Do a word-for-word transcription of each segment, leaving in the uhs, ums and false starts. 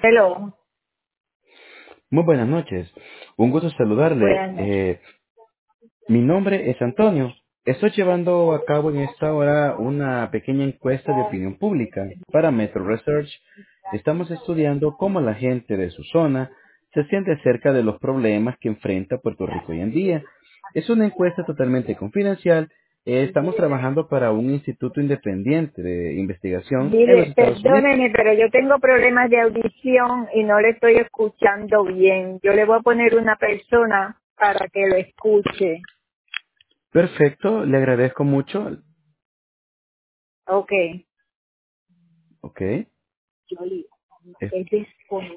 Hello. Muy buenas noches. Un gusto saludarle. Buenas noches. Eh, mi nombre es Antonio. Estoy llevando a cabo en esta hora una pequeña encuesta de opinión pública para Metro Research. Estamos estudiando cómo la gente de su zona se siente acerca de los problemas que enfrenta Puerto Rico hoy en día. Es una encuesta totalmente confidencial. Eh, estamos trabajando para un instituto independiente de investigación en los Mire, Estados Unidos. perdóneme, pero yo tengo problemas de audición y no le estoy escuchando bien. Yo le voy a poner una persona para que lo escuche. Perfecto, le agradezco mucho. Ok. Ok. Jolie, Es- es disponible.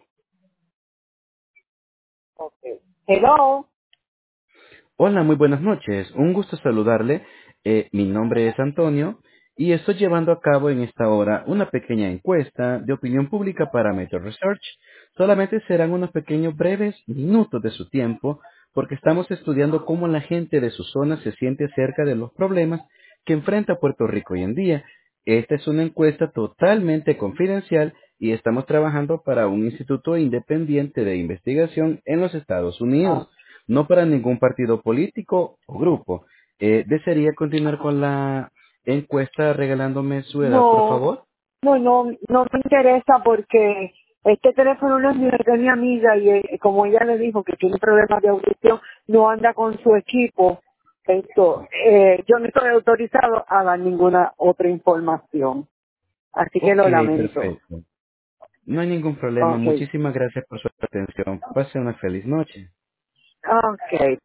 Ok. Hello. Hola, muy buenas noches. Un gusto saludarle. Eh, mi nombre es Antonio y estoy llevando a cabo en esta hora una pequeña encuesta de opinión pública para Meta Research. Solamente serán unos pequeños breves minutos de su tiempo porque estamos estudiando cómo la gente de su zona se siente acerca de los problemas que enfrenta Puerto Rico hoy en día. Esta es una encuesta totalmente confidencial y estamos trabajando para un instituto independiente de investigación en los Estados Ah, Unidos, no para ningún partido político o grupo. Eh, ¿Desearía continuar con la encuesta regalándome su edad, por no, favor? no, no, no me interesa porque este teléfono no es mío, es de mi amiga y eh, como ella le dijo que tiene problemas de audición, no anda con su equipo. Esto, eh, yo no estoy autorizado a dar ninguna otra información. Así que Ok, lo lamento. perfecto. No hay ningún problema. Okay. Muchísimas gracias por su atención. Pase una feliz noche. Okay.